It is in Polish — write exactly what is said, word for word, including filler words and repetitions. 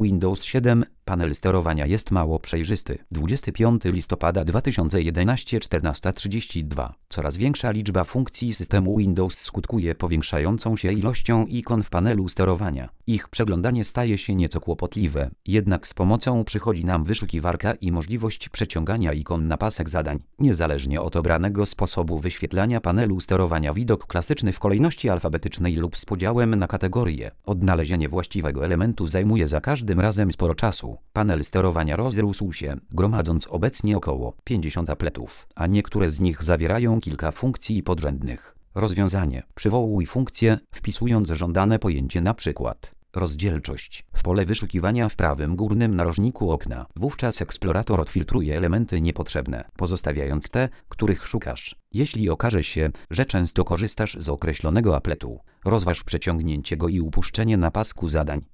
Windows siedem. Panel sterowania jest mało przejrzysty. dwudziestego piątego listopada dwa tysiące jedenastego czternasta trzydzieści dwa. Coraz większa liczba funkcji systemu Windows skutkuje powiększającą się ilością ikon w panelu sterowania. Ich przeglądanie staje się nieco kłopotliwe, jednak z pomocą przychodzi nam wyszukiwarka i możliwość przeciągania ikon na pasek zadań. Niezależnie od obranego sposobu wyświetlania panelu sterowania, widok klasyczny w kolejności alfabetycznej lub z podziałem na kategorie. Odnalezienie właściwego elementu zajmuje za każdym razem sporo czasu. Panel sterowania rozrósł się, gromadząc obecnie około pięćdziesiąt apletów, a niektóre z nich zawierają kilka funkcji podrzędnych. Rozwiązanie: przywołuj funkcję, wpisując żądane pojęcie, np. rozdzielczość, w pole wyszukiwania w prawym górnym narożniku okna. Wówczas eksplorator odfiltruje elementy niepotrzebne, pozostawiając te, których szukasz. Jeśli okaże się, że często korzystasz z określonego apletu, rozważ przeciągnięcie go i upuszczenie na pasku zadań.